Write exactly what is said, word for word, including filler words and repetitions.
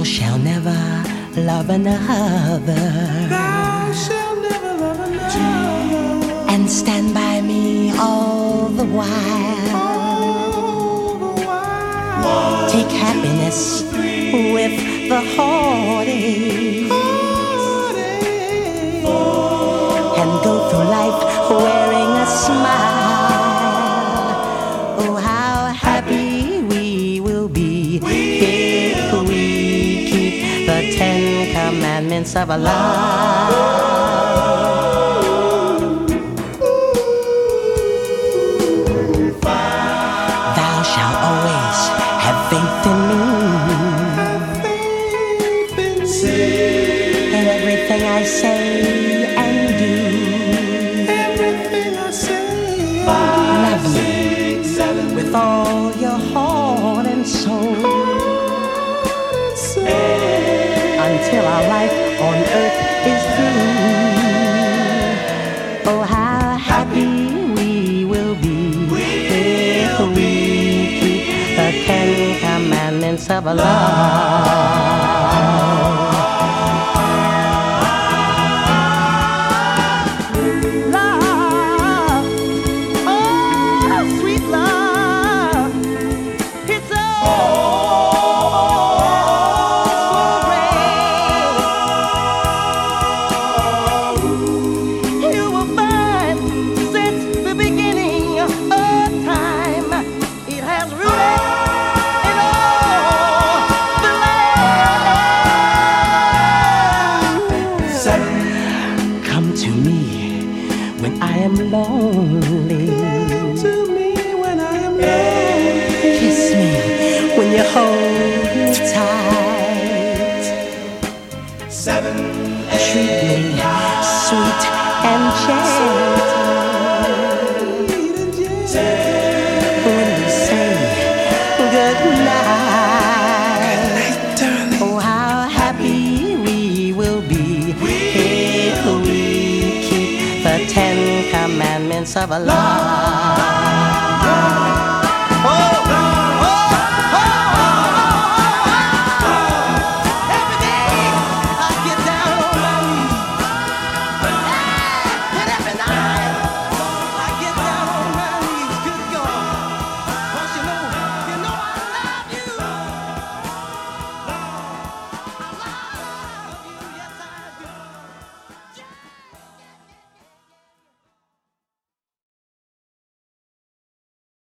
shall never love another. Thou shalt never love another. And stand by me all the while. All the while. Take happiness with the heartache. Heartache. And go through life wearing a smile. Oh, how happy we will be if we keep the Ten Commandments of Allah. Thou shalt always have faith in me. In everything I say and do. Everything I say. Love me with all your heart and soul. Until our life on earth is through. Oh, how happy we will be if we keep the Ten Commandments of Allah. Come to me when I am lonely. Come to me when I am lonely. Kiss me when you hold me tight. Seven, Treat me sweet and gentle. When you say good night. Oh, how happy we will be if we keep the Ten Commandments of Allah.